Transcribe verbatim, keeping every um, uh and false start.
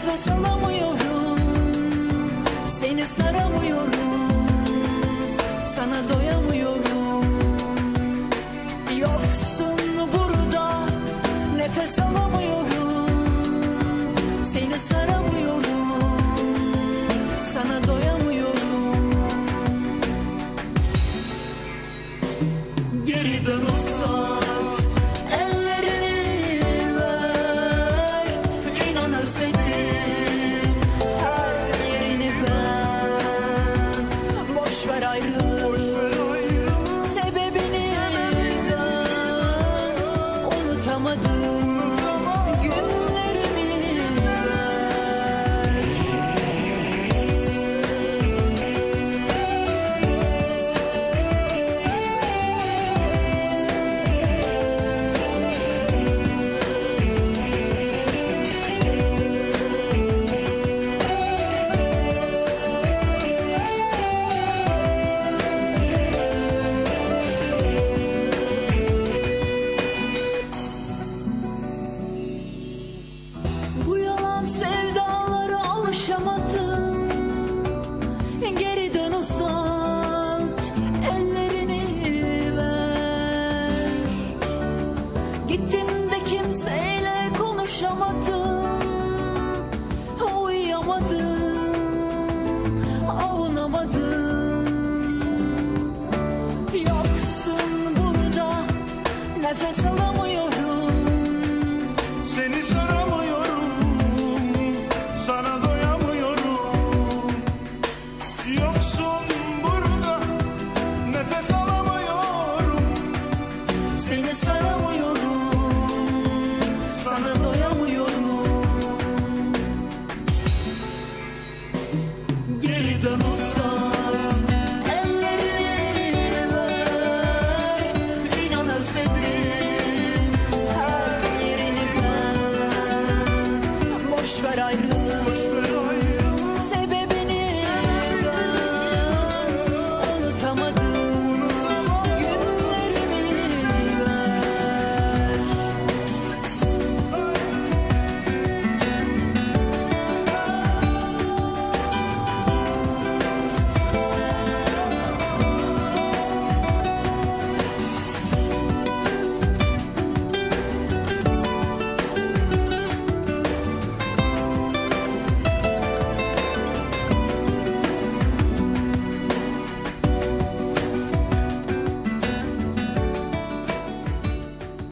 Nefes alamıyorum, seni saramıyorum, sana doyamıyorum. Yoksun burada, nefes alamıyorum, seni saramıyorum, sana doyamıyorum. Geri dön uzat, ellerini ver, inan özledim her yerini ben. Boş ver ayrılık, sebebini de unutamadım. Bu yalan sevdalara alışamadım. Geri dön uzat, ellerini ver. Gittin de kimseyle konuşamadım, uyuyamadım, avunamadım. Yoksun burada, nefes alamıyorum, seni saramıyorum, sana doyamıyorum. Yoksun burada, nefes alamıyorum, seni saramıyorum, sana doyamıyorum. Geri dön uzat, ellerini ver, inan özledim her yerini ben. Boş ver ayrılık,